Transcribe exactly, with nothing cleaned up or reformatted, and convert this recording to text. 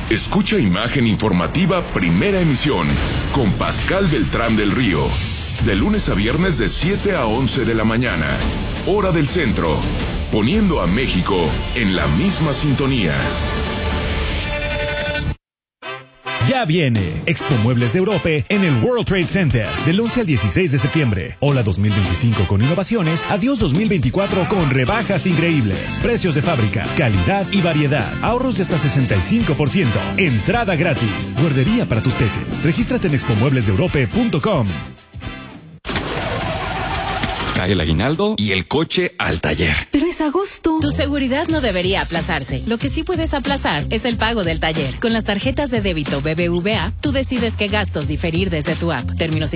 Escucha Imagen Informativa Primera Emisión con Pascal Beltrán del Río. De lunes a viernes de siete a once de la mañana. Hora del centro. Poniendo a México en la misma sintonía. Ya viene Expo Muebles de Europa en el World Trade Center del once al dieciséis de septiembre. Hola dos mil veinticinco con innovaciones, adiós dos mil veinticuatro con rebajas increíbles. Precios de fábrica, calidad y variedad. Ahorros de hasta sesenta y cinco por ciento. Entrada gratis. Guardería para tus peques. Regístrate en expo muebles de europa punto com. Cae el aguinaldo y el coche al taller. Pero es agosto. Tu seguridad no debería aplazarse. Lo que sí puedes aplazar es el pago del taller. Con las tarjetas de débito B B V A, tú decides qué gastos diferir desde tu app. Términos y